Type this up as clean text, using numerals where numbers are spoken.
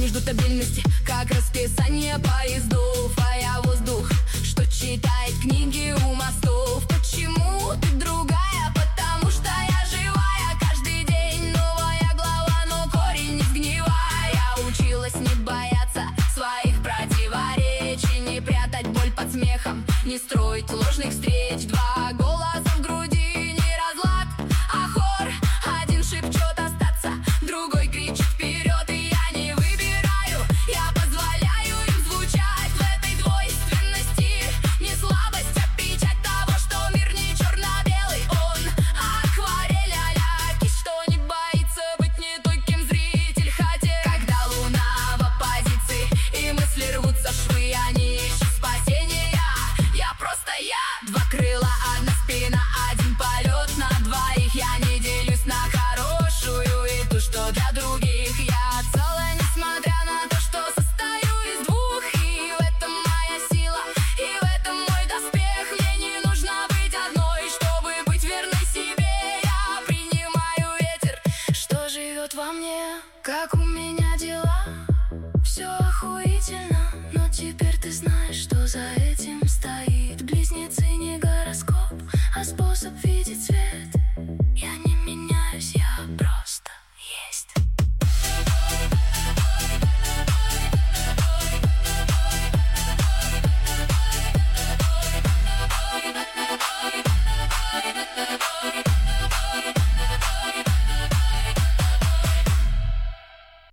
не жду стабильности, как расписание поездов. А я воздух, что читает книги у мостов. Почему ты другая? Потому что я живая. Каждый день новая глава, но корень не сгнивая. Я училась не бояться своих противоречий, не прятать боль под смехом, не строить ложных встреч.